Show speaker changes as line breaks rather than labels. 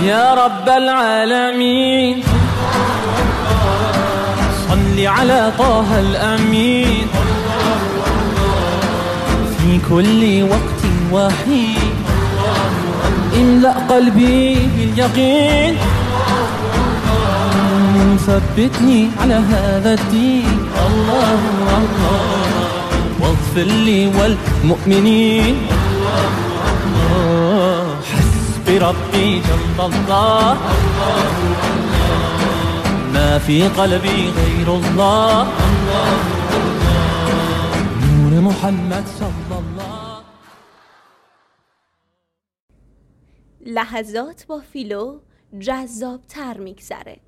يا رب العالمين صل على طه الأمين في كل وقت وحين املأ قلبي باليقين ثبتني على هذا الدين الله الله واغفر لي والمؤمنين حسبي ربي جل الله ما في قلبي غير الله نور محمد صلى الله.
لحظات با فیلو جذاب تر میگذره.